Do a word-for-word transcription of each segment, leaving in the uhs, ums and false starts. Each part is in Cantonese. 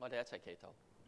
我哋一齊祈禱。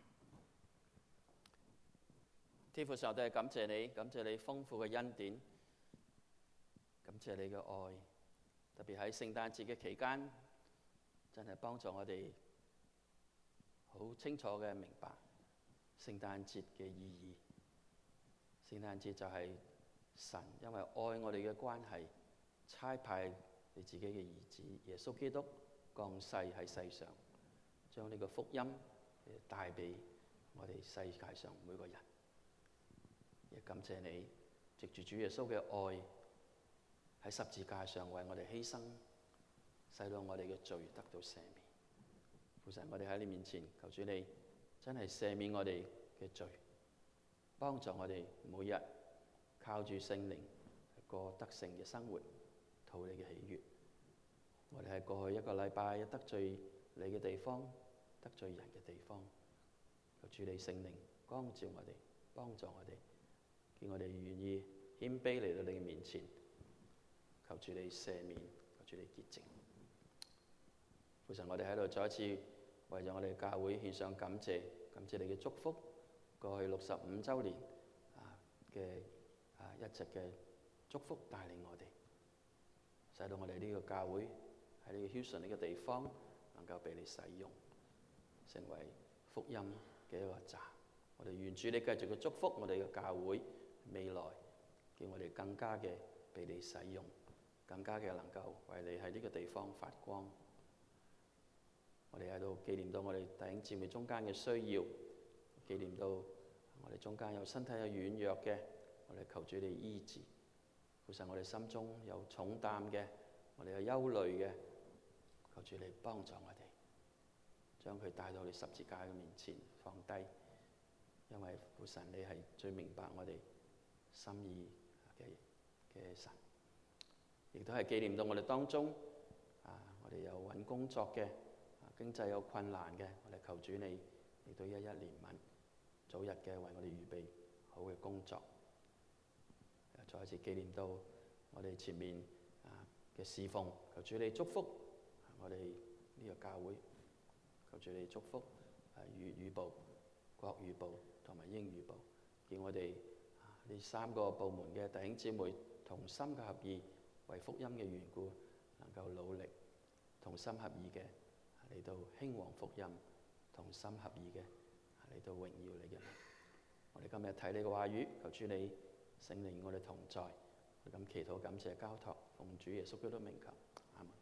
天父上帝，感謝你，感謝你豐富嘅恩典，感謝你嘅愛，特別喺聖誕節嘅期間，真係幫助我哋好清楚嘅明白聖誕節嘅意義。聖誕節就係神因為愛我哋嘅關係，差派你自己嘅兒子耶穌基督降世喺世上，將呢個福音帶俾我哋世界上每個人。亦感謝你藉住主耶穌嘅愛喺十字架上為我哋犧牲，使到我哋嘅罪得到赦免。父神，我哋喺你面前求主你真係赦免我哋嘅罪，幫助我哋每日靠住聖靈過得勝嘅生活，討你嘅喜悅。我哋喺過去一個禮拜得罪你嘅地方，得罪人嘅地方，求主你聖靈光照我哋，幫助我哋，叫我哋願意謙卑嚟到你嘅面前，求主你赦免，求主你潔淨。父神，我哋喺度再一次為咗我哋教會獻上感謝，感謝你嘅祝福。過去六十五週年啊嘅啊一直嘅祝福帶領我哋，使到我哋呢個教會喺呢個 Houston 呢個地方能夠被你使用，成為福音嘅一個站。我哋願主你繼續嘅祝福我哋嘅教會未來，叫我哋更加嘅被你使用，更加嘅能夠為你喺呢個地方發光。我哋喺度紀念到我哋弟兄姊妹中間嘅需要，紀念到我哋中間有身體有軟弱嘅，我哋求主你醫治。父神，我哋心中有重擔嘅，我哋有憂慮嘅，求主你幫助我哋，將佢帶到你十字架嘅面前放低。因為父神你係最明白我哋心意嘅嘅神，亦都係紀念到我哋當中啊，我哋有揾工作嘅，經濟有困難嘅，我哋求主你亦都一一憐憫，早日嘅為我哋預備好嘅工作。再一次紀念到我哋前面啊嘅侍奉，求主你祝福我哋呢個教會，求主你祝福啊粵語部、國語部同埋英語部，叫我哋呢三個部門嘅弟兄姊妹同心嘅合意，為福音嘅緣故，能夠努力同心合意嘅嚟到興旺福音，同心合意嘅嚟到榮耀你嘅名。我哋今日睇你嘅話語，求主你聖靈與我哋同在，咁祈禱感謝交託，奉主耶穌基督名求，阿門。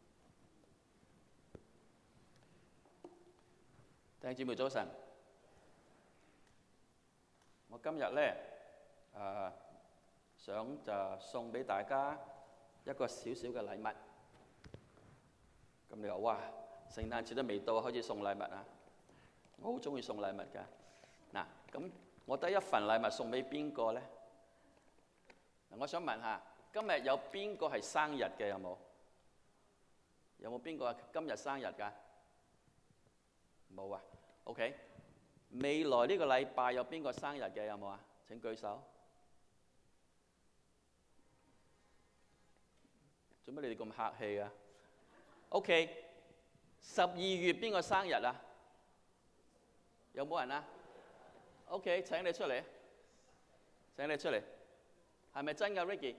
弟兄姊妹早晨，我今日咧誒想就送俾大家一個小小嘅禮物。咁你話哇，聖誕節都未到，開始送禮物啊？我好中意送禮物㗎。嗱，咁我得一份禮物送俾邊個咧？我想問下，今日有邊個係生日嘅？有冇？有冇邊個今日生日㗎？冇啊。OK。未來呢個禮拜有邊個生日嘅？有冇啊？請舉手。做乜你哋咁客氣啊 ？OK。十二月邊個生日啊？有冇人啊 ？OK， 請你出嚟。請你出嚟。係咪真㗎 ，Ricky？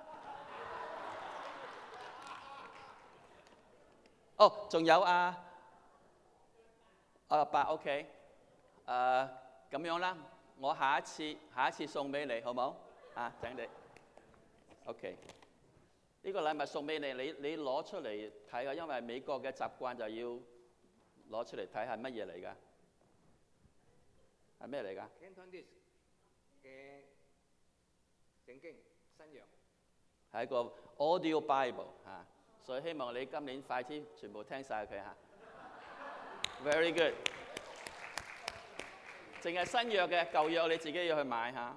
哦，仲有啊，啊八 OK， 誒咁樣啦，我下一次下一次送俾你，好冇？啊，請你 OK。呢個禮物送俾你，你你攞出嚟睇下，因為美國嘅習慣就要攞出嚟睇係乜嘢嚟㗎？係咩嚟㗎？嘅聖經新約係一個 Audio Bible 嚇，所以希望你今年快啲全部聽晒佢嚇。Very good。淨係新約嘅，舊約你自己要去買嚇。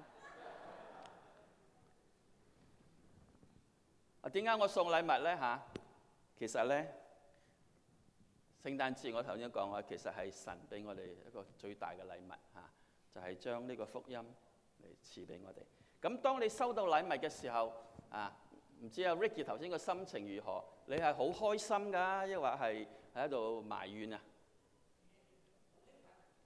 啊，點解我送禮物咧嚇？其實咧，聖誕節我頭先講話，其實係神俾我哋一個最大嘅禮物嚇，就係將呢個福音嚟賜俾我哋。咁當你收到禮物嘅時候，啊，唔知阿 Ricky 頭先個心情如何？你係好開心㗎，抑或係喺度埋怨啊？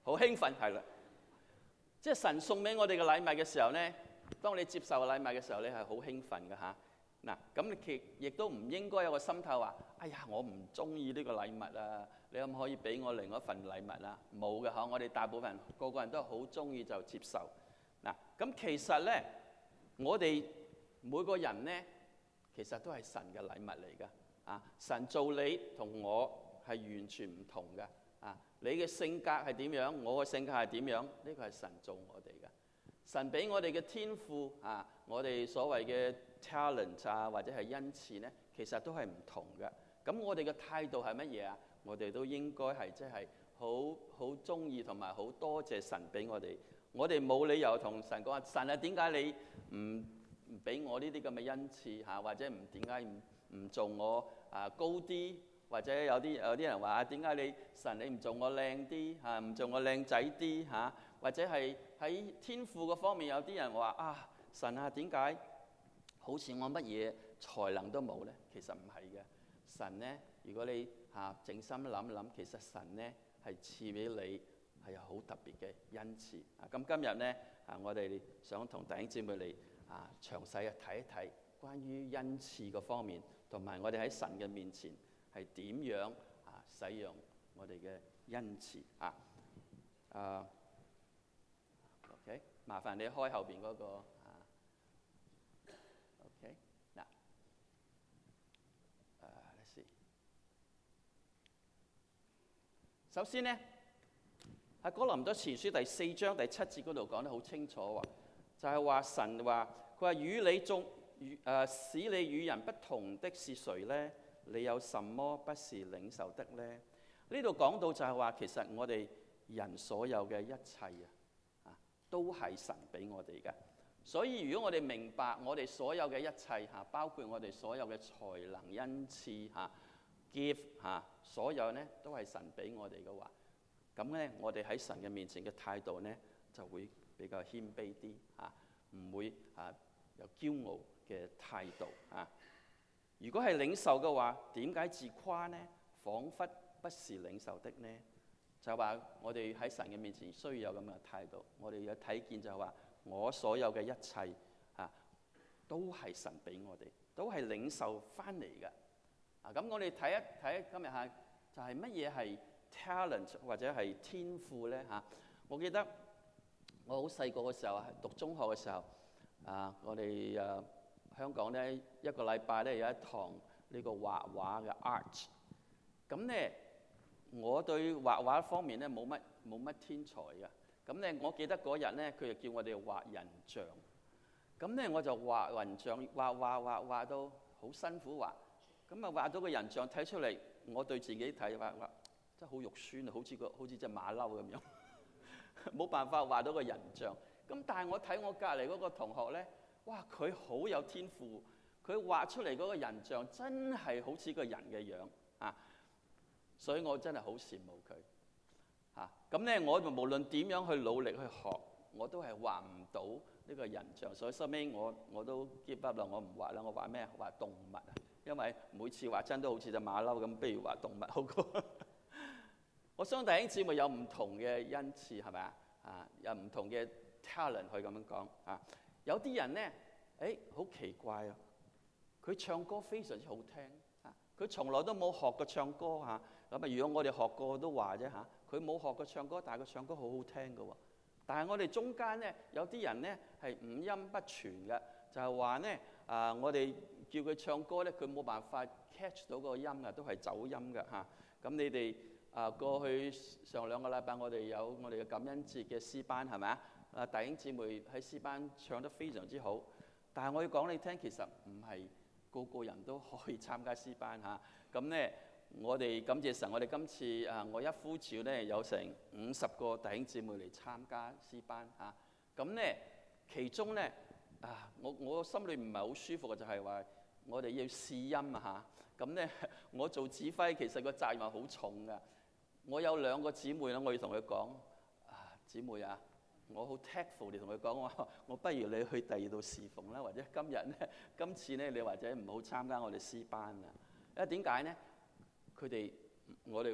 好興奮，係啦。即係神送俾我哋嘅禮物嘅時候咧，當你接受禮物嘅時候咧，係好興奮嘅嚇。嗱，咁其亦都唔應該有個心態話：哎呀，我唔中意呢個禮物啊！你可唔可以俾我另一份禮物啊？冇嘅嗬，我哋大部分人個個人都好中意就接受。嗱，咁其實咧，我哋每個人咧，其實都係神嘅禮物嚟㗎。啊，神做你同我係完全唔同嘅。啊，你嘅性格係點樣，我嘅性格係點樣？呢個係神做我哋嘅。神俾我哋嘅天賦啊，我哋所謂嘅 talent 啊，或者係恩賜咧，其實都係唔同嘅。咁我哋嘅態度係乜嘢啊？我哋都應該係即係好好中意同埋好多謝神俾我哋。我哋冇理由同神講話，神啊，點解你唔唔俾我呢啲咁嘅恩賜嚇，或者唔點解唔唔做我啊高啲？或者有啲有啲人話啊，點解你神你唔做我靚啲嚇，唔做我靚仔啲嚇？或者係喺天賦嗰方面有啲人話啊，神啊，點解好似我乜嘢才能都冇咧？其實唔係嘅，神咧，如果你嚇靜心諗一諗，其實神咧係賜俾你係有好特別嘅恩賜啊！咁今日咧啊，我哋想同弟兄姊妹嚟啊詳細啊睇一睇關於恩賜嗰方面，同埋我哋喺神嘅面前係點樣啊使用我哋嘅恩賜啊？啊 ，OK， 麻煩你開後邊嗰個啊 ，OK， 嗱，啊 ，let's see，首先咧喺哥林多前書第四章第七節嗰度講得好清楚喎，就係話神話佢話與你眾與誒使你與人不同的是誰咧？你有什麼不是領受的咧？呢度講到就係話，其實我哋人所有嘅一切啊，啊都係神俾我哋嘅。所以如果我哋明白我哋所有嘅一切嚇，包括我哋所有嘅才能、恩賜嚇、gift 嚇，所有咧都係神俾我哋嘅話，咁咧我哋喺神嘅面前嘅態度咧就會比較謙卑啲嚇，唔會嚇有驕傲嘅態度啊。如果係領受嘅話，點解自誇呢？彷彿不是領受的呢？就係話我哋喺神嘅面前需要有咁嘅態度。我哋有睇見就係話，我所有嘅一切啊，都係神俾我哋，都係領受翻嚟嘅。啊，咁我哋睇一睇今日下就係乜嘢係 talent 或者係天賦咧嚇？我記得我好細個嘅時候，讀中學嘅時候啊，我哋誒。香港咧一個禮拜咧有一堂呢個畫畫嘅 art， 咁咧我對畫畫方面咧冇乜冇乜天才嘅，咁咧我記得嗰日咧佢就叫我哋畫人像，咁咧我就畫人像，畫畫畫畫到好辛苦畫，咁啊畫到個人像睇出嚟，我對自己睇畫畫真係好肉酸啊，好似個好似隻馬騮咁樣，冇辦法畫到個人像。咁但係我睇我隔離嗰個同學咧。哇！佢好有天賦，佢畫出嚟嗰個人像真係好似個人嘅樣啊！所以我真係好羨慕佢嚇。咁、啊、咧，我無論點樣去努力去學，我都係畫唔到呢個人像。所以收尾我我都 give up 啦，我唔畫啦。我畫咩？畫動物啊！因為每次畫真都好似隻馬騮咁，不如畫動物好過。我相信弟兄姊妹有唔同嘅恩賜係咪啊？啊，有唔同嘅 talent 可以咁樣講啊。有啲人咧，誒好奇怪啊！佢唱歌非常之好聽啊！佢從來都冇學過唱歌嚇。咁啊，如果我哋學過都話啫嚇。佢冇學過唱歌，但係佢唱歌好好聽㗎喎。但係我哋中間咧，有啲人咧係五音不全嘅，就係話咧啊，我哋叫佢唱歌咧，佢冇辦法 catch 到個音啊，都係走音嘅嚇。咁你哋啊過去上兩個禮拜，我哋有我哋嘅感恩節嘅詩班係咪啊？啊，弟兄姊妹喺詩班唱得非常之好，但係我要講你聽，其實唔係個個人都可以參加詩班嚇。咁咧，我哋感謝神，我哋今次啊，我一呼召咧有成五十個弟兄姊妹嚟參加詩班嚇。咁咧，其中咧啊，我我心裏唔係好舒服嘅就係話，我哋要試音啊嚇。咁咧，我做指揮其實個責任好重㗎。我有兩個姊妹啦，我要同佢講啊，姊妹啊。我好 tactful 地同佢講，我我不如你去第二度侍奉啦，或者今日咧，今次咧你或者唔好參加我哋詩班啦。因為點解咧？佢哋我哋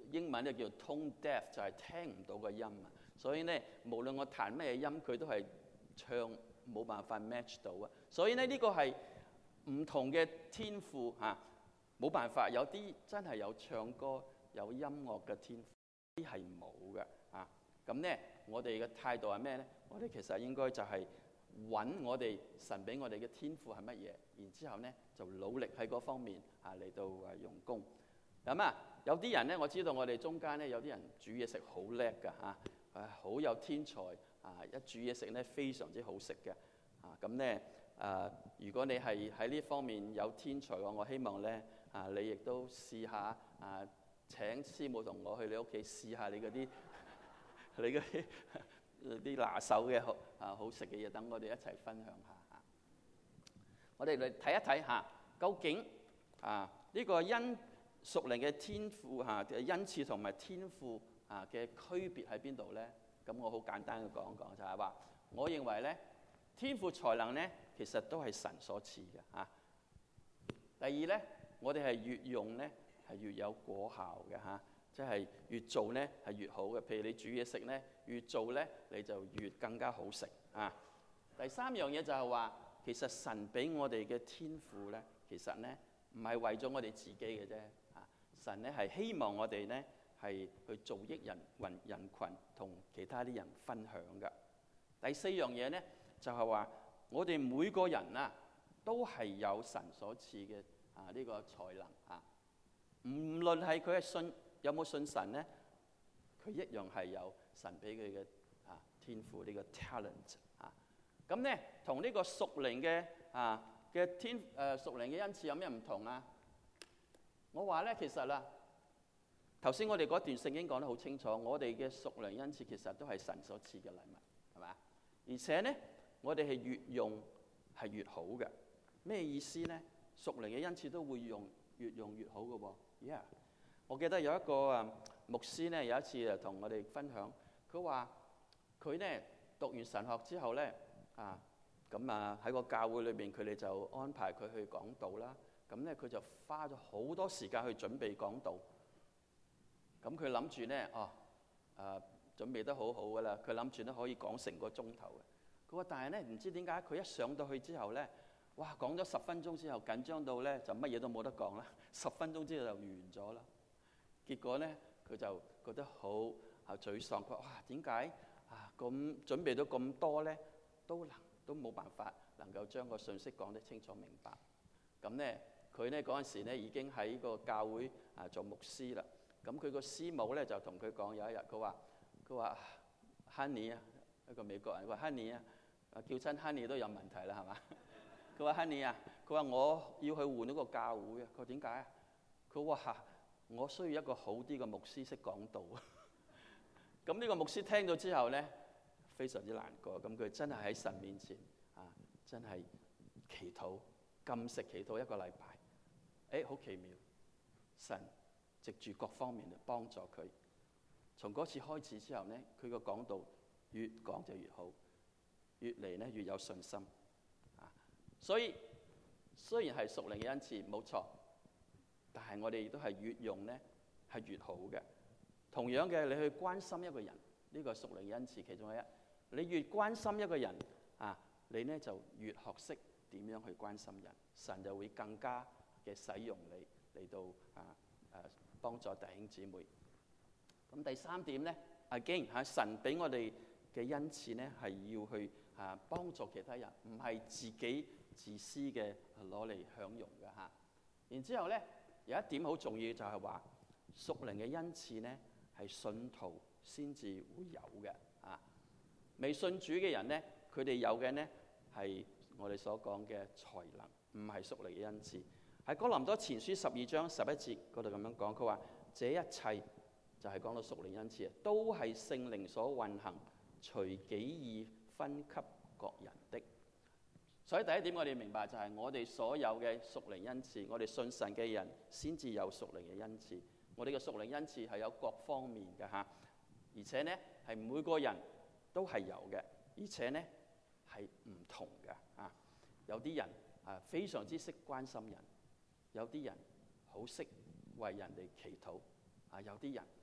英文咧叫 tone deaf， 就係聽唔到個音啊。所以咧，無論我彈咩音，佢都係唱冇辦法 match 到啊。所以咧，呢、這個係唔同嘅天賦嚇，冇、啊、辦法。有啲真係有唱歌有音樂嘅天賦，啲係冇嘅啊。咁咧，我哋嘅態度係咩咧？我哋其實應該就係揾我哋神俾我哋嘅天賦係乜嘢，然之後咧就努力喺嗰方面啊嚟到啊用功。咁啊，有啲人咧，我知道我哋中間咧有啲人煮嘢食好叻㗎嚇。啊，好有天才啊！一煮嘢食咧，非常之好食嘅啊！咁咧啊，如果你係喺呢方面有天才嘅話，我希望咧啊，你亦都試下啊，請師母同我去你屋企試下你嗰啲你嗰啲啲拿手嘅好啊好食嘅嘢，等我哋一齊分享下啊！我哋嚟睇一睇下，究竟啊呢個恩屬靈嘅天賦嚇嘅恩賜同埋天賦啊嘅區別喺邊度咧？咁我好簡單嘅講講，就係話，我認為咧，天賦才能咧，其實都係神所賜嘅嚇。第二咧，我哋係越用咧，係越有果效嘅嚇，即係越做咧係越好嘅。譬如你煮嘢食咧，越做咧你就越更加好食啊。第三樣嘢就係話，其實神俾我哋嘅天賦咧，其實咧唔係為咗我哋自己嘅啫嚇，神咧係希望我哋咧，係去做益人群人群同其他啲人分享嘅。第四樣嘢咧，就係話我哋每個人啊，都係有神所賜嘅啊呢個才能啊。唔論係佢係信有冇信神咧，佢一樣係有神俾佢嘅啊天賦呢個 talent 啊。咁咧同呢個屬靈嘅啊嘅天誒屬靈嘅恩賜有咩唔同啊？我話咧其實啦。頭先我哋嗰段聖經講得好清楚，我哋嘅屬靈恩賜其實都係神所賜嘅禮物，係嘛？而且咧，我哋係越用係越好嘅。咩意思咧？屬靈嘅恩賜都會用越用越好嘅喎。Yeah， 我記得有一個啊牧師咧，有一次啊同我哋分享，佢話佢咧讀完神學之後咧啊，咁啊喺個教會裏邊，佢哋就安排佢去講道啦。咁咧佢就花咗好多時間去準備講道。咁佢諗住咧，哦，誒、呃、準備得好好噶啦。佢諗住咧可以講成個鐘頭嘅。佢話，但係咧唔知點解佢一上到去之後咧，哇講咗十分鐘之後緊張到咧就乜嘢都冇得講啦。十分鐘之後就完咗啦。結果咧佢就覺得好啊沮喪。佢話：哇點解啊咁準備到咁多咧，都能都冇辦法能夠將個信息講得清楚明白。咁咧佢咧嗰陣時咧已經喺個教會啊做牧師啦。咁佢個師母咧就同佢講，有一日佢話佢話 Honey 啊，一個美國人，佢話 Honey 啊，叫親 Honey 都有問題啦，係嘛？佢話 Honey 啊，佢話我要去換一個教會啊。佢話點解啊？佢話我需要一個好啲嘅牧師識講道啊。咁呢個牧師聽咗之後咧，非常之難過。咁佢真係喺神面前啊，真係祈禱禁食祈禱一個禮拜。誒好奇妙，神藉住各方面嚟幫助佢。從嗰次開始之後咧，佢個講道越講就越好，越嚟咧越有信心啊！所以雖然係屬靈嘅恩賜冇錯，但係我哋亦都係越用咧係越好嘅。同樣嘅，你去關心一個人，呢個係屬靈嘅恩賜其中一。你越關心一個人啊，你咧就越學識點樣去關心人，神就會更加嘅使用你嚟到啊誒幫助弟兄姊妹。咁第三點咧，again嚇神俾我哋嘅恩賜咧，係要去啊幫助其他人，唔係自己自私嘅攞嚟享用嘅嚇。然之後咧，有一點好重要就係話，屬靈嘅恩賜咧係信徒先至會有嘅啊。未信主嘅人咧，佢哋有嘅咧係我哋所講嘅才能，唔係屬靈嘅恩賜。喺哥林多前書十二章十一節嗰度咁樣講，佢話：這一切就係講到屬靈恩賜啊，都係聖靈所運行，隨己意分給各人的。所以第一點我哋明白就係我哋所有嘅屬靈恩賜，我哋信神嘅人先至有屬靈嘅恩賜。我哋嘅屬靈恩賜係有各方面嘅嚇，而且呢係每個人都係有嘅，而且呢係唔同嘅啊。有啲人啊非常之識關心人，有啲人好識為人哋祈禱啊，有啲人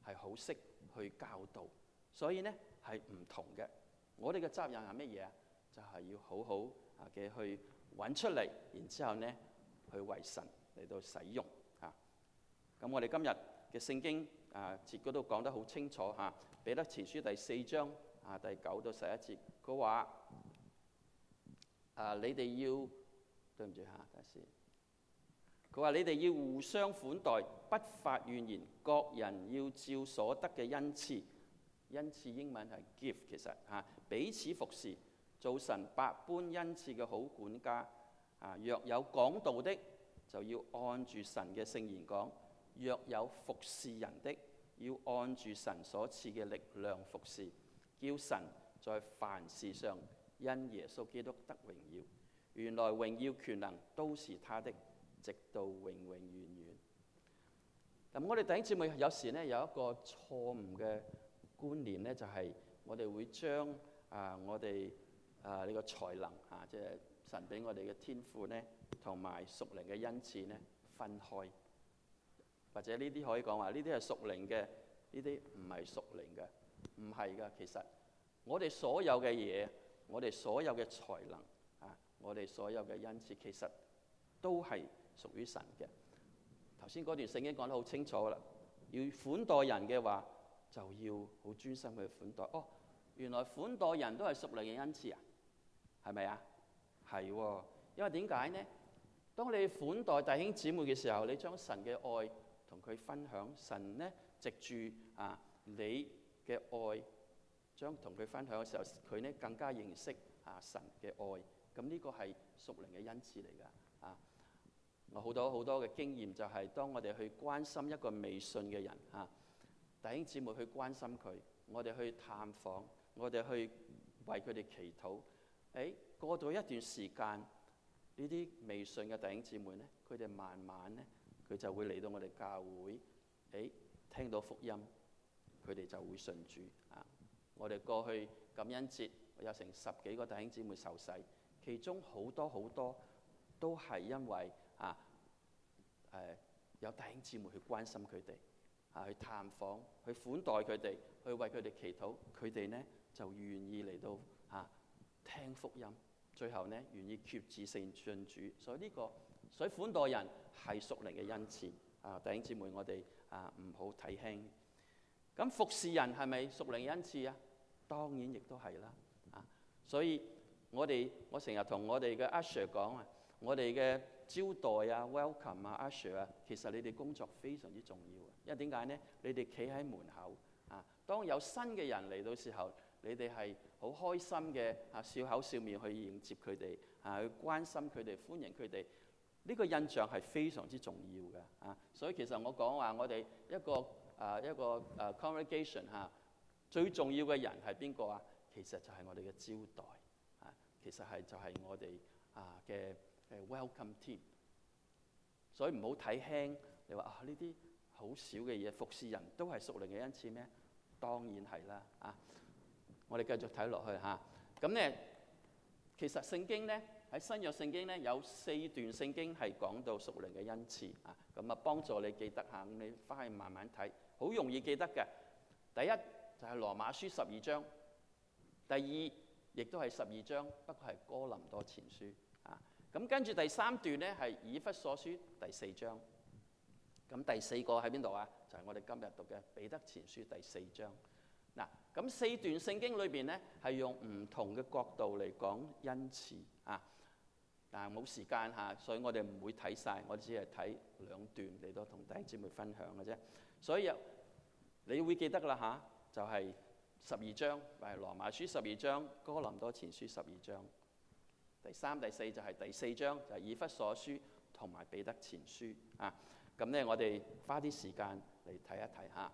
係好識去教導，所以呢係唔同嘅。我哋嘅責任係乜嘢啊？就係、是、要好好啊嘅去揾出嚟，然之後呢去為神嚟到使用啊。咁我哋今日嘅聖經啊節嗰度講得好清楚嚇，彼得前書第四章啊第九到十一節，佢話啊你哋要對唔住嚇，等下先。佢話你哋要互相款待，不發怨言，各人要照所得嘅恩賜，恩賜英文係 gift 其實嚇，彼此服侍，做神百般恩賜嘅好管家啊。若有講道的，就要按住神嘅聖言講；若有服侍人的，要按住神所賜嘅力量服侍，叫神在凡事上因耶穌基督得榮耀。原來榮耀權能都是他的，直到永永遠遠。咁我哋弟兄姊妹有時呢有一個錯誤嘅觀念呢，就係我哋會將啊我哋啊呢個才能啊，即係神俾我哋嘅天賦呢，同埋屬靈嘅恩賜呢分開，或者呢啲可以講話呢啲係屬靈嘅，呢啲唔係屬靈嘅，唔係噶。其實我哋所有嘅嘢，我哋所有嘅才能啊，我哋所有嘅恩賜，其實都係屬於神嘅。頭先嗰段聖經講得好清楚啦，要款待人嘅話，就要好專心去款待。哦，原來款待人都係屬靈嘅恩賜啊，係咪啊？係喎，因為點解呢？當你款待弟兄姊妹嘅時候，你將神嘅愛同佢分享，神呢藉住啊你嘅愛，將同佢分享嘅時候，佢呢更加認識啊神嘅愛。咁呢個係屬靈嘅恩賜嚟㗎啊！我好多好多嘅經驗就係、是，當我哋去關心一個未信嘅人啊，弟兄姊妹去關心佢，我哋去探訪，我哋去為佢哋祈禱。誒，過咗一段時間，呢啲未信嘅弟兄姊妹呢，佢哋慢慢呢，佢就會嚟到我哋教會，誒，聽到福音，佢哋就會信主啊！我哋過去感恩節有成十幾個弟兄姊妹受洗，其中好多好多都係因為啊誒、呃、有弟兄姊妹去關心佢哋啊，去探訪，去款待佢哋，去為佢哋祈禱，佢哋呢就願意嚟到啊聽福音，最後呢願意決志信信主。所以呢、這個所以款待人係屬靈嘅恩賜啊！弟兄姊妹，我哋啊唔好睇輕。咁服侍人係咪屬靈嘅恩賜啊？當然亦都係啦啊！所以我哋我成日同我哋嘅 usher 講啊，我哋嘅招待啊、welcome 啊、usher 啊，其實你哋工作非常之重要啊！因為點解呢？你哋企喺門口啊，當有新嘅人嚟到時候，你哋係好開心嘅啊，笑口笑面去迎接佢哋啊，去關心佢哋、歡迎佢哋。呢個印象係非常之重要嘅啊！所以其實我講話我哋一個啊一個啊 congregation 嚇，最重要嘅人係邊個啊？其實就係我哋嘅招待啊，其實係就係我哋啊嘅誒 welcome team。所以唔好睇輕你話啊，呢啲好少嘅嘢，服侍人都係屬靈嘅恩賜咩？當然係啦啊！我哋繼續睇落去嚇，咁咧其實聖經咧。喺新約聖經咧有四段聖經係講到屬靈嘅恩賜啊，咁啊幫助你記得下，咁你翻去慢慢睇，好容易記得嘅。第一就係、是、羅馬書十二章，第二亦都係十二章，不過係哥林多前書啊。咁跟住第三段咧係以弗所書第四章，咁第四個喺邊度啊？就係、是、我哋今日讀嘅彼得前書第四章。嗱，咁四段聖經裏邊咧係用唔同嘅角度嚟講恩賜啊。但係冇時間嚇，所以我哋唔會睇晒，我只係睇兩段嚟到同弟兄姊妹分享嘅啫。所以你會記得啦嚇，就係十二章，係羅馬書十二章，哥林多前書十二章。第三、第四就係第四章，就係以弗所書同埋彼得前書啊。咁咧，我哋花啲時間嚟睇一睇嚇。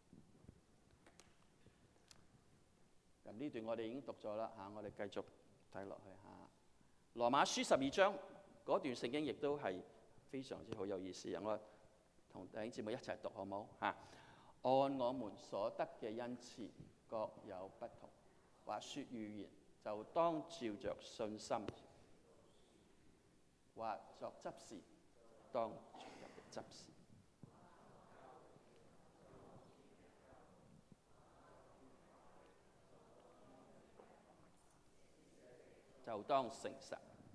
咁呢段我哋已經讀咗啦嚇，我哋繼續睇落去嚇。羅馬書十二章嗰段聖經亦都係非常之好有意思，我同弟兄姊妹一齊讀好冇嚇？按我們所得嘅恩賜各有不同，或說預言就當照着信心，或作執事當照着執事。 就當誠實。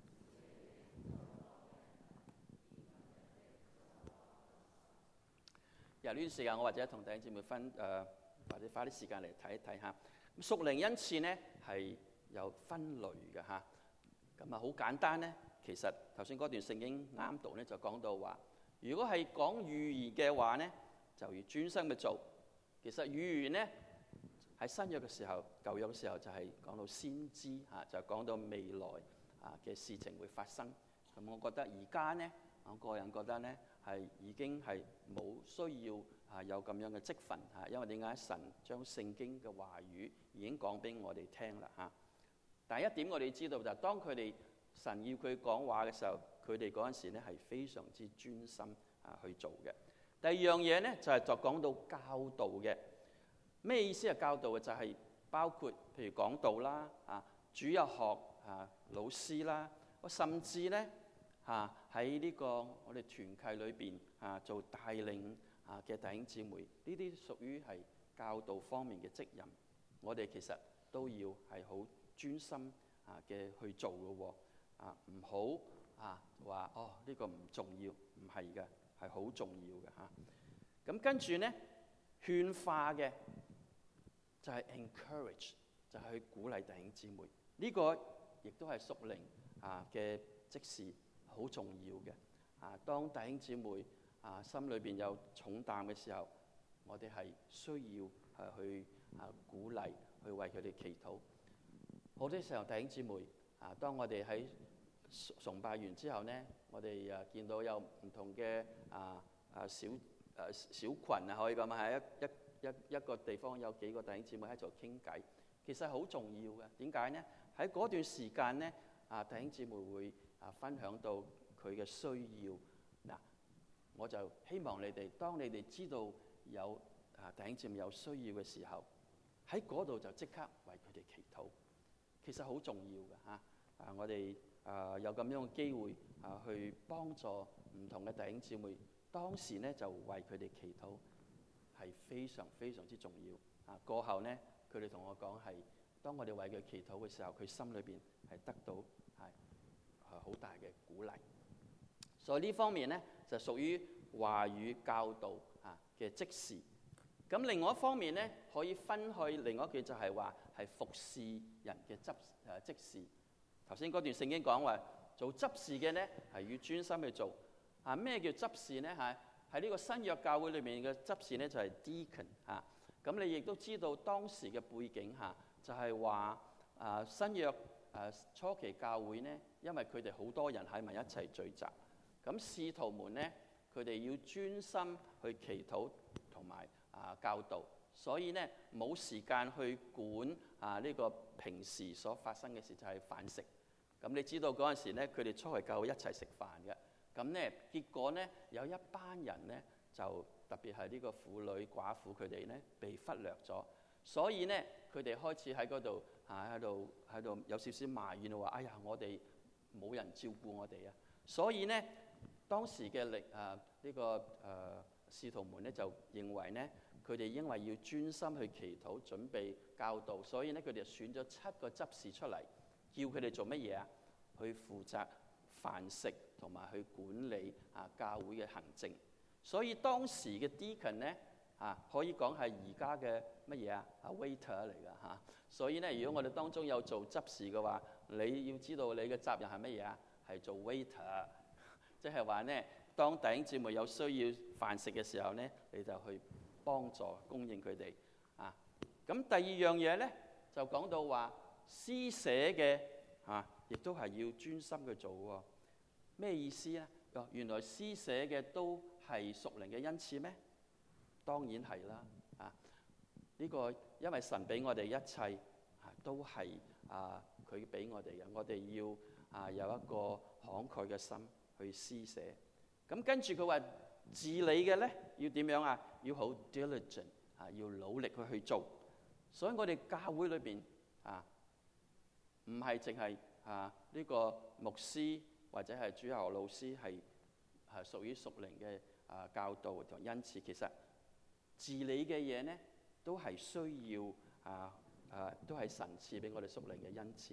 由呢段時間，我或者同弟兄姊妹分誒、呃，或者花啲時間嚟睇一睇下。咁屬靈恩賜呢係有分類嘅嚇。咁啊好簡單呢，其實頭先嗰段聖經啱讀呢，就講到話，如果係講預言嘅話呢，就要專心去做。其實預言呢喺新約嘅時候、舊約嘅時候就係講到先知嚇，就講到未來啊嘅事情會發生。咁我覺得而家呢，我個人覺得呢，係已經係冇需要啊有咁樣嘅職分嚇，因為點解神將聖經嘅話語已經講俾我哋聽啦嚇。第一點我哋知道就係當佢哋神要佢講話嘅時候，佢哋嗰陣時咧係非常之專心啊去做嘅。第二樣嘢咧就係就講到教導嘅，咩意思係教導嘅？就係包括譬如講道啦啊、主日學啊、老師啦，甚至咧啊喺呢個我哋團契裏邊啊做帶領啊嘅弟兄姊妹，呢啲屬於係教導方面嘅職任，我哋其實都要係好專心啊嘅去做嘅喎，啊唔好啊話哦呢個唔重要，唔係嘅，係好重要嘅嚇。咁跟住咧勸化嘅就係 encourage，就係去鼓勵弟兄姊妹，呢個亦都係屬靈啊嘅職事，好重要嘅。啊，當弟兄姊妹啊心裏邊有重擔嘅時候，我哋係需要係去啊鼓勵，去為佢哋祈禱。好多時候弟兄姊妹啊，當我哋喺崇拜完之後呢，我哋啊見到有唔同嘅啊啊小誒小羣啊，可以講係一一一一個地方有幾個弟兄姊妹喺度傾偈，其實好重要嘅。點解呢？喺嗰段時間呢，啊弟兄姊妹會啊分享到佢嘅需要。嗱，我就希望你哋，當你哋知道有啊弟兄姊妹有需要嘅時候，喺嗰度就即刻為佢哋祈禱。其實好重要嘅嚇，啊我哋啊有咁樣嘅機會啊去幫助唔同嘅弟兄姊妹，當時咧就為佢哋祈禱，係非常非常之重要。啊過後咧，佢哋同我講係，當我哋為佢祈禱嘅時候，佢心裏邊係得到係係好大嘅鼓勵。所以呢方面咧就屬於話語教導啊嘅職事。咁另外一方面咧，可以分去另外一句就係話係服侍人嘅執誒職事。頭先嗰段聖經講話做執事嘅咧係要專心去做。啊咩叫執事咧？係喺呢個新約教會裏面嘅執事咧就係 deacon 嚇。咁你亦都知道當時嘅背景嚇，就係話啊新約誒初期教會咧，因為佢哋好多人喺埋一齊聚集，咁使徒們咧佢哋要專心去祈禱同埋啊教導，所以咧冇時間去管啊呢個平時所發生嘅事，就係飯食。咁你知道嗰陣時咧，佢哋出嚟教會一齊食飯嘅。咁咧結果咧有一班人咧就特別係呢個婦女寡婦佢哋咧被忽略咗，所以咧佢哋開始喺嗰度啊喺度喺度有少少埋怨話：哎呀，我哋冇人照顧我哋啊！所以咧當時嘅力啊呢個誒使徒們咧就認為咧，佢哋因為要專心去祈禱、準備教導，所以咧佢哋選咗七個執事出嚟，叫佢哋做乜嘢啊？去負責飯食同埋去管理啊教會嘅行政。所以當時嘅 deacon 咧啊，可以講係而家嘅乜嘢啊？啊 waiter 嚟㗎嚇。所以咧，如果我哋當中有做執事嘅話，你要知道你嘅責任係乜嘢啊？係做 waiter，即係話咧，當弟兄姊妹有需要飯食嘅時候咧，你就去幫助供應佢哋啊。咁第二樣嘢咧，就講到話施捨嘅啊，亦都係要專心去做喎。咩意思咧？哦，原來施捨嘅都係屬靈嘅恩賜咩？當然係啦。啊，呢個因為神俾我哋一切啊，都係啊佢俾我哋嘅，我哋要啊有一個慷慨嘅心去施捨。咁跟住佢話治理嘅咧，要點樣啊？要好 diligent 啊，要努力去去做。所以我哋教會裏邊啊，唔係淨係啊呢個牧師或者係主學老師係係屬於屬靈嘅啊教導同恩賜。其實治理嘅嘢咧，都係需要啊啊，都係神賜俾我哋屬靈嘅恩賜。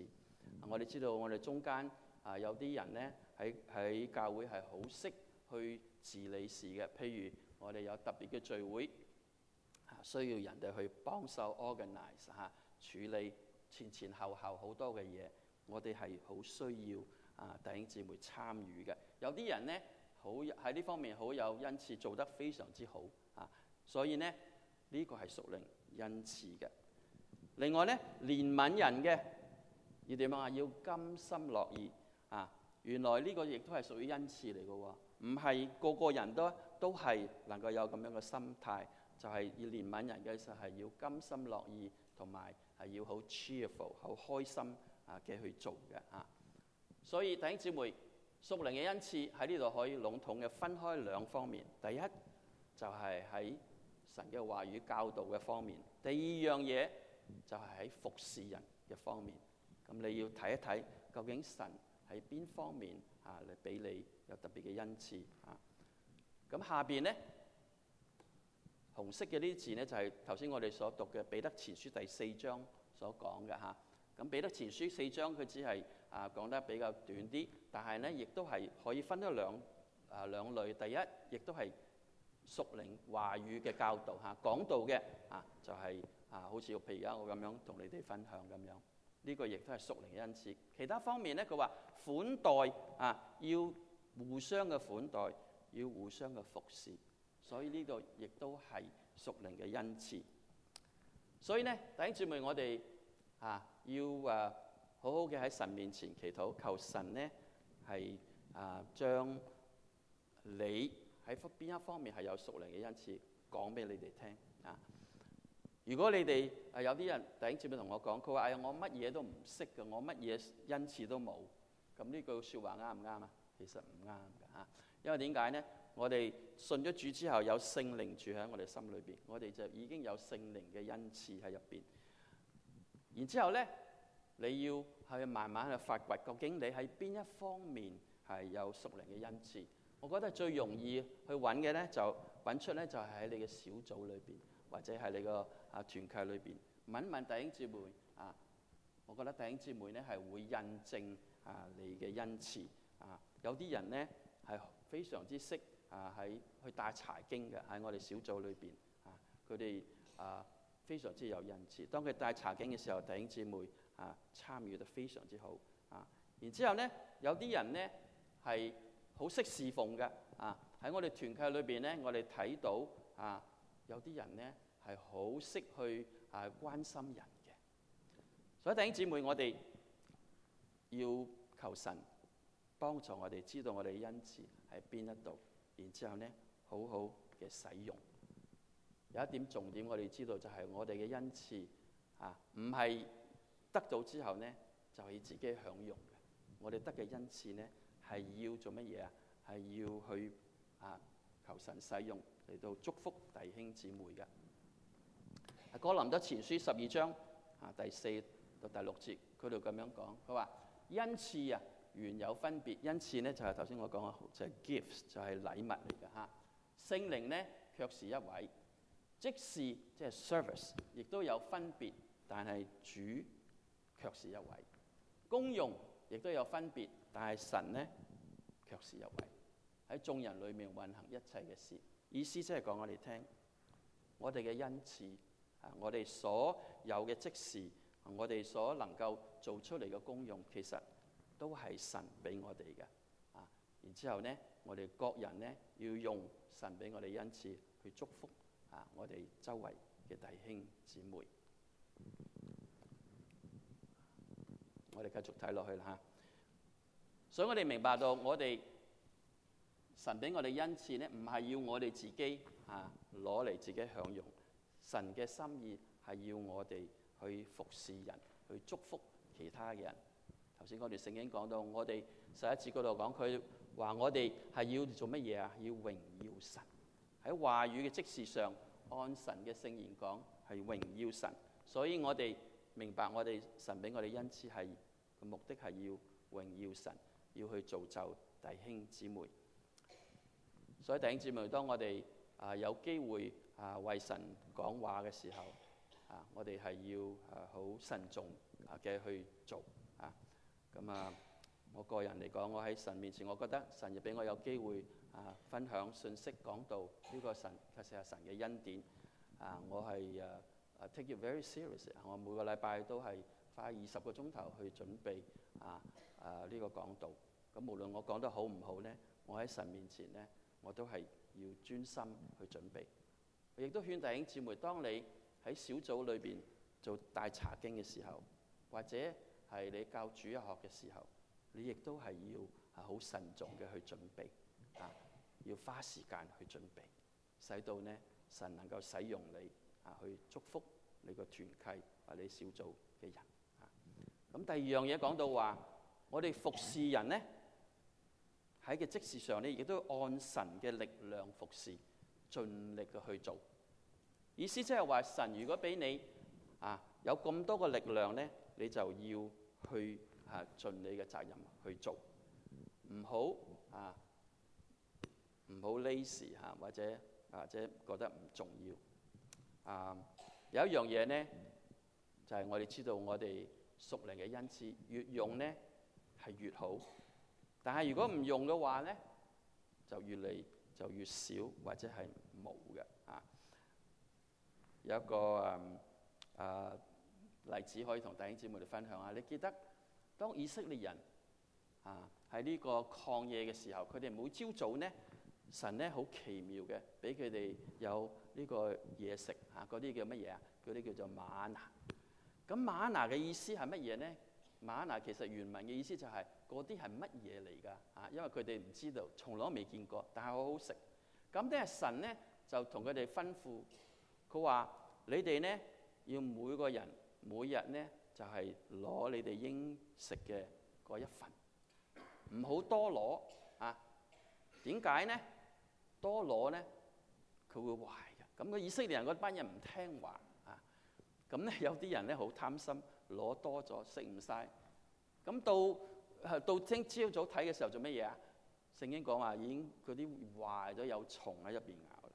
我哋知道我哋中間啊有啲人咧喺喺教會係好識去治理事嘅，譬如我哋有特別嘅聚會，啊需要人哋去幫手 organize 嚇、啊、處理前前後後好多嘅嘢，我哋係好需要啊弟兄姊妹參與嘅。有啲人咧好喺呢方面好有恩賜，做得非常之好啊，所以咧呢、呢個係屬靈恩賜嘅。另外咧憐憫人嘅要點啊？要甘心樂意啊！原來呢個亦都係屬於恩賜嚟嘅喎，唔係個個人都都係能夠有咁樣嘅心態，就係、是、要憐憫人嘅時候係要甘心樂意，同埋係要好 cheerful 好開心啊嘅去做嘅啊。所以弟兄姊妹，屬靈嘅恩賜喺呢度可以籠統嘅分開兩方面。第一就係喺神嘅話語教導嘅方面，第二樣嘢就係喺服侍人嘅方面。咁你要睇一睇究竟神喺邊方面啊嚟俾你有特別嘅恩賜啊。咁下邊咧紅色嘅呢啲字咧就係頭先我哋所讀嘅彼得前書第四章所講嘅嚇。咁彼得前書四章佢只係啊講得比較短啲，但係咧亦都係可以分咗兩啊兩類。第一亦都係屬靈話語嘅教導嚇，講道嘅啊就係、是、啊好似譬如而家我咁樣同你哋分享咁樣。呢個亦都係屬靈嘅恩賜。其他方面咧，佢話款待啊，要互相嘅款待，要互相嘅服侍。所以呢個亦都係屬靈嘅恩賜。所以咧，弟兄姊妹，我哋啊要啊好好嘅喺神面前祈禱，求神咧係啊將你喺邊一方面係有屬靈嘅恩賜講俾你哋聽啊。如果你哋誒有啲人弟兄姊妹同我講，佢話：哎呀，我乜嘢都唔識嘅，我乜嘢恩賜都冇。咁呢句説話啱唔啱啊？其實唔啱㗎嚇。因為點解呢？我哋信咗主之後，有聖靈住喺我哋心裏邊，我哋就已經有聖靈嘅恩賜喺入邊。然之後呢，你要去慢慢去發掘，究竟你喺邊一方面係有屬靈嘅恩賜。我覺得最容易去揾嘅呢，就揾出呢，就係喺你嘅小組裏邊。或者係你個啊團契裏邊問一問弟兄姊妹啊，我覺得弟兄姊妹咧係會印證啊你嘅恩賜啊。有啲人咧係非常之識啊喺去帶查經嘅，喺我哋小組裏邊啊，佢哋啊非常之有恩賜。當佢帶查經嘅時候，弟兄姊妹啊參與得非常之好啊。然之後咧有啲人咧係好識侍奉嘅啊，喺我哋團契裏邊咧，我哋睇到啊。有啲人咧係好識去啊關心人嘅，所以弟兄姊妹，我哋要求神幫助我哋知道我哋恩賜喺邊一度，然之後咧好好嘅使用。有一點重點，我哋知道就係我哋嘅恩賜啊，唔係得到之後咧就係自己享用嘅。我哋得嘅恩賜咧係要做乜嘢啊？係要去啊求神使用。嚟到祝福弟兄姊妹嘅。哥林多前書十二章啊第四到第六節，佢度咁樣講，佢話恩賜啊原有分別，恩賜咧就係頭先我講嘅，就係 gifts， 就係禮物嚟嘅嚇。聖靈咧卻是一位，即是即係 service， 亦都有分別，但係主卻是一位。功用亦都有分別，但係神咧卻是一位，喺眾人裏面運行一切嘅事。意思即係講我哋聽，我哋嘅恩賜啊，我哋所有嘅職事，我哋所能夠做出嚟嘅功用，其實都係神俾我哋嘅啊。然之後咧，我哋各人咧要用神俾我哋恩賜去祝福啊我哋周圍嘅弟兄姊妹。我哋繼續睇落去啦嚇。所以我哋明白到我哋。神俾我哋恩賜咧，唔係要我哋自己啊攞嚟自己享用。神嘅心意係要我哋去服侍人，去祝福其他嘅人。頭先我哋聖經講到，我哋十一節嗰度講，佢話我哋係要做乜嘢啊？要榮耀神。喺話語嘅職事上，按神嘅聖言講係榮耀神。所以我哋明白我哋神俾我哋恩賜係嘅目的係要榮耀神，要去造就弟兄姊妹。所以弟兄姊妹，當我哋啊有機會啊為神講話嘅時候，啊我哋係要啊好慎重啊嘅去做啊。 咁啊，我個人嚟講，我喺神面前，我覺得神亦俾我有機會啊分享信息講道，呢個神其實係神嘅恩典啊！我係誒誒 take it very serious，我每個禮拜都係花二十個鐘頭去準備啊啊呢個講道。咁無論我講得好唔好咧，我喺神面前咧，我都係要專心去準備。我亦都勸弟兄姊妹，當你喺小組裏邊做帶查經嘅時候，或者係你教主日學嘅時候，你亦都係要啊好慎重嘅去準備啊，要花時間去準備，使到呢神能夠使用你啊去祝福你個團契或你小組嘅人啊。咁第二樣嘢講到話，我哋服侍人呢，喺嘅職事上呢，亦都按神嘅力量服侍，盡力嘅去做。意思即係話，神如果俾你啊有咁多個力量呢，你就要去啊盡你嘅責任去做，唔好啊唔好 lazy 嚇，或者或者覺得唔重要。啊有一樣嘢呢，就係、是、我哋知道我哋屬靈嘅恩賜越用呢係越好，但係如果唔用嘅話呢，就越嚟就越少或者係冇嘅啊。有一個誒誒例子可以同弟兄姊妹哋分享下。你記得當以色列人啊喺呢個曠野嘅時候，佢哋每朝早呢，神呢好奇妙嘅俾佢哋有呢個嘢食啊，嗰啲叫乜嘢啊？嗰啲叫做嗎哪。咁嗎哪嘅意思係乜嘢呢？嗎哪其實原文嘅意思就係嗰啲係乜嘢嚟㗎？啊，因為佢哋唔知道，從來都未見過，但係好好食。咁咧神呢就同佢哋吩咐，佢話你哋呢要每個人每日呢就係攞你哋應食嘅嗰一份，唔好多攞啊。點解呢？多攞呢佢會壞嘅。咁個以色列人嗰班人唔聽話啊，咁咧有啲人咧好貪心，攞多咗食唔晒。咁到到聽朝早睇嘅時候做乜嘢啊？聖經講話已經嗰啲壞咗，有蟲喺入邊咬。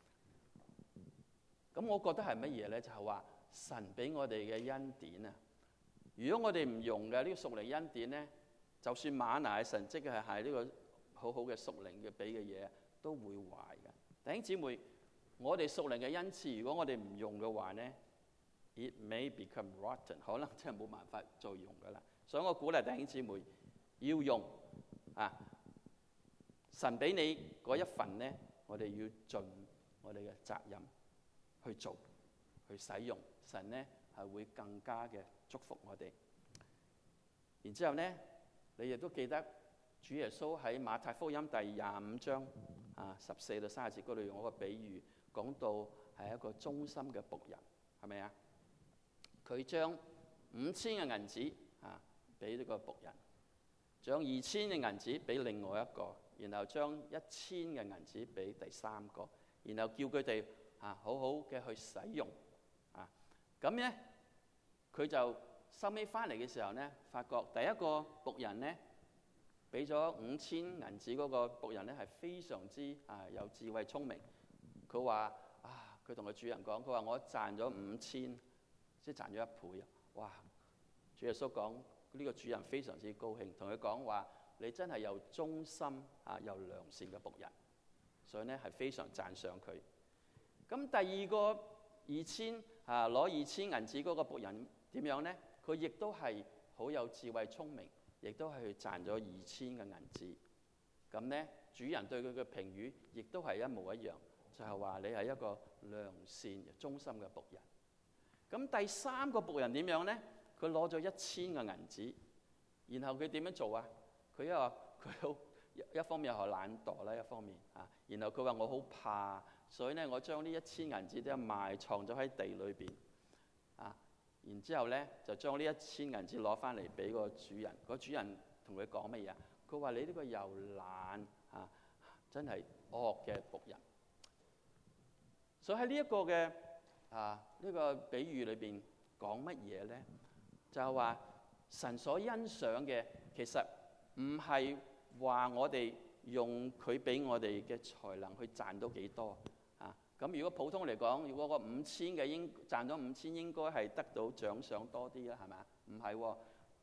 咁我覺得係乜嘢咧？就係話神俾我哋嘅恩典啊！如果我哋唔用嘅呢個屬靈恩典咧，就算嗎哪嘅神蹟係係呢個好好嘅屬靈嘅俾嘅嘢，都會壞嘅。弟兄姊妹，我哋屬靈嘅恩賜，如果我哋唔用嘅話咧 ，it may become rotten， 可能真係冇辦法再用噶啦。所以我鼓勵弟兄姊妹要用啊！神俾你嗰一份咧，我哋要盡我哋嘅責任去做，去使用。神咧係會更加嘅祝福我哋。然之後咧，你亦都記得主耶穌喺馬太福音第廿五章啊十四到三十節嗰度用一個比喻，講到係一個忠心嘅僕人，係咪啊？佢將五千嘅銀子啊俾呢個僕人，將二千嘅銀子俾另外一個，然後將一千嘅銀子俾第三個，然後叫佢哋啊好好嘅去使用啊。咁咧佢就收尾翻嚟嘅時候咧，發覺第一個僕人咧俾咗五千銀子嗰個僕人咧係非常之啊有智慧聰明。佢話啊，佢同個主人講，佢話我賺咗五千，即係賺咗一倍啊！哇！主耶穌講呢個主人非常之高興，同佢講話：你真係又忠心啊又良善嘅僕人，所以咧係非常讚賞佢。咁第二個二千啊攞二千銀子嗰個僕人點樣咧？佢亦都係好有智慧聰明，亦都係去賺咗二千嘅銀子。咁咧主人對佢嘅評語亦都係一模一樣，就係話你係一個良善忠心嘅僕人。咁第三個僕人點樣咧？佢攞咗一千嘅銀子，然後佢點樣做啊？佢又話佢好一方面又係懶惰啦，一方面啊，然後佢話我好怕，所以咧我將呢一千銀子都埋藏咗喺地裏邊啊。然之後咧就將呢一千銀子攞翻嚟俾個主人。個主人同佢講乜嘢啊？佢話你呢個又懶啊，真係惡嘅僕人。所以喺呢一個嘅啊呢個比喻裏邊講乜嘢咧？就係話神所欣賞嘅，其實唔係話我哋用佢俾我哋嘅才能去賺到幾多啊。咁如果普通嚟講，如果個五千嘅應賺咗五千，應該係得到獎賞多啲啦，係咪啊？唔係喎，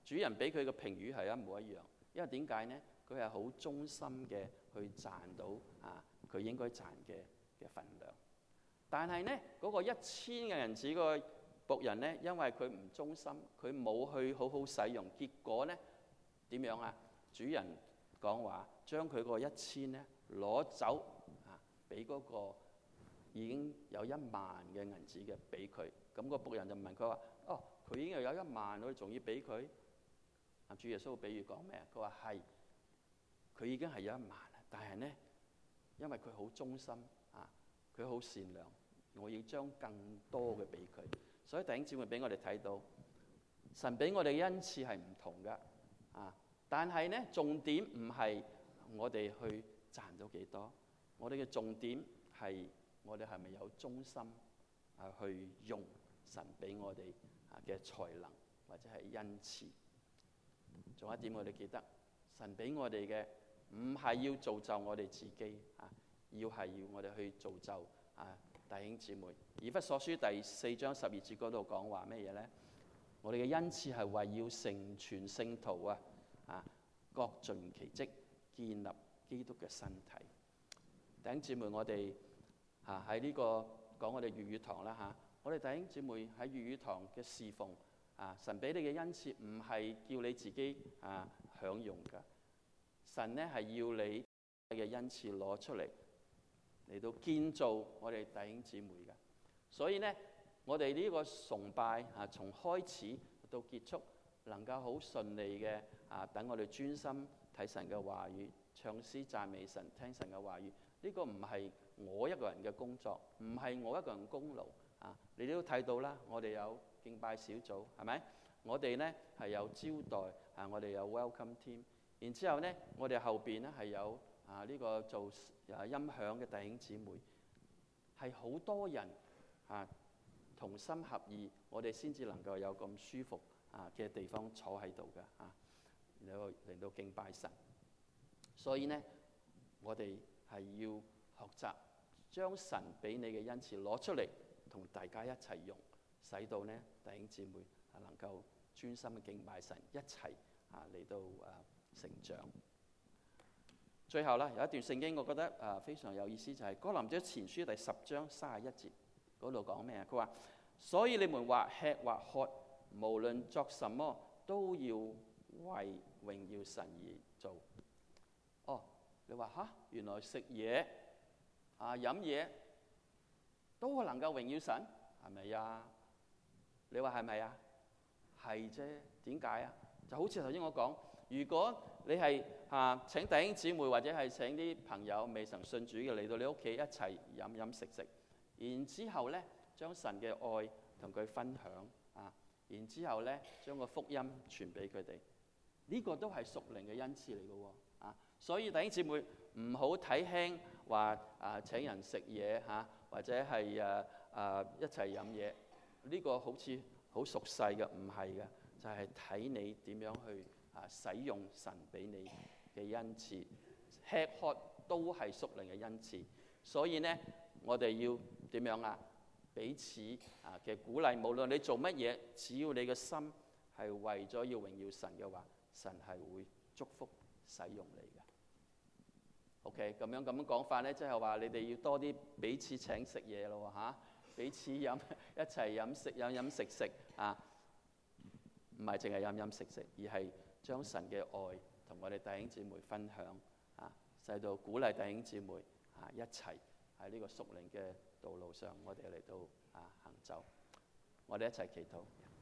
主人俾佢嘅評語係一模一樣，因為點解呢？佢係好忠心嘅去賺到啊佢應該賺嘅嘅份量。但係呢，嗰、那個一千嘅銀子嗰個僕人呢，因為佢唔忠心，佢冇去好好使用，結果呢點樣啊？主人講話將佢個一千呢攞走啊，俾嗰個已經有一萬嘅銀子嘅俾佢。咁、那個僕人就問佢話：哦，佢已經又有一萬，我哋仲要俾佢？啊，主耶穌比喻講咩啊？佢話係。佢已經係有一萬啦，但係呢，因為佢好忠心啊，佢好善良，我要將更多嘅俾佢。所以弟兄姊妹俾我哋睇到，神俾我哋嘅恩賜係唔同噶啊。但係呢，重點唔係我哋去賺到幾多，我哋嘅重點係我哋係咪有忠心啊去用神俾我哋啊嘅才能或者係恩賜。仲有一點我哋記得，神俾我哋嘅唔係要造就我哋自己啊，要係要我哋去造就啊弟兄姊妹。以弗所書第四章十二節嗰度講話咩嘢呢？我哋嘅恩賜係為要成全聖徒啊，啊各盡其職，建立基督嘅身體。弟兄姊妹，我哋啊喺呢個講我哋粵語堂啦嚇，我哋弟兄姊妹喺粵語堂嘅侍奉啊，神俾你嘅恩賜唔係叫你自己啊享用㗎。神呢係要你嘅恩賜攞出嚟嚟到建造我哋弟兄姊妹嘅。所以呢，我哋呢個崇拜啊，從開始到結束，能夠好順利嘅啊，等我哋專心睇神嘅話語，唱詩讚美神，聽神嘅話語。呢個唔係我一個人嘅工作，唔係我一個人功勞啊！你都睇到啦，我哋有敬拜小組，係咪？我哋呢係有招待啊，我哋有 welcome team。然之後呢，我哋後邊呢係有啊呢個做啊音響嘅弟兄姊妹，係好多人啊同心合意，我哋先至能夠有咁舒服啊嘅地方坐喺度嘅啊，嚟到嚟到敬拜神。所以呢，我哋係要學習將神俾你嘅恩賜攞出嚟，同大家一齊用，使到呢弟兄姊妹啊能夠專心嘅敬拜神，一齊啊嚟到啊成長。最後啦，有一段聖經我覺得啊非常有意思，就係哥林多前書第十章三十一節嗰度講咩啊？佢話：所以你們或吃或喝，無論作什麼，都要為榮耀神而做。哦，你話吓，原來食嘢啊飲嘢都能夠榮耀神，係咪呀？你話係咪啊？係啫。點解啊？就好似頭先我講，如果你係啊請弟兄姊妹或者係請啲朋友未曾信主嘅嚟到你屋企一齊飲飲食食，然之後咧將神嘅愛同佢分享啊，然之後咧將個福音傳俾佢哋，呢個都係屬靈嘅恩賜嚟嘅喎啊！所以弟兄姊妹唔好睇輕話啊請人食嘢嚇，或者係誒誒一齊飲嘢，呢個好似好熟悉嘅，唔係嘅，就係睇你點樣去啊使用神俾你嘅恩賜，吃喝都係屬靈嘅恩賜。所以呢，我哋要點樣啊？彼此啊嘅鼓勵，無論你做乜嘢，只要你嘅心係為咗要榮耀神嘅話，神係會祝福使用你嘅。OK， 咁樣咁樣講法咧，即係話你哋要多啲彼此請食嘢咯嚇，彼此飲一齊飲食飲飲食食啊，唔係淨係飲飲食食，而係將神嘅愛同我哋弟兄姊妹分享啊，使到鼓勵弟兄姊妹啊一齊喺呢個屬靈嘅道路上，我哋嚟到啊行走。我哋一齊祈禱。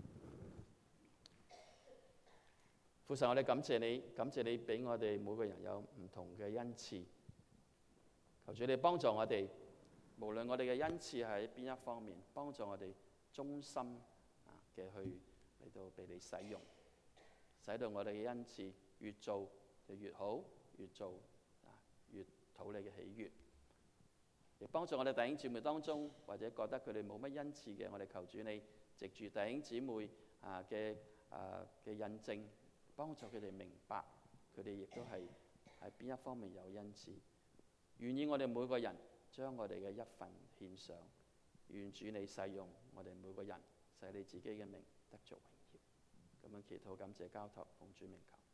父神，我哋感謝你，感謝你俾我哋每個人有唔同嘅恩賜。求主你幫助我哋，無論我哋嘅恩賜係喺邊一方面，幫助我哋忠心啊嘅去嚟到被你使用，使到我哋嘅恩賜越做就越好，越做啊越討你嘅喜悅。亦幫助我哋弟兄姊妹當中，或者覺得佢哋冇乜恩賜嘅，我哋求主你藉住弟兄姊妹啊嘅啊嘅印證，幫助佢哋明白佢哋亦都係喺邊一方面有恩賜，願意我哋每個人將我哋嘅一份獻上，願主你使用我哋每個人，使你自己嘅名得着榮耀。 咁樣祈禱，感謝交託，奉主名求。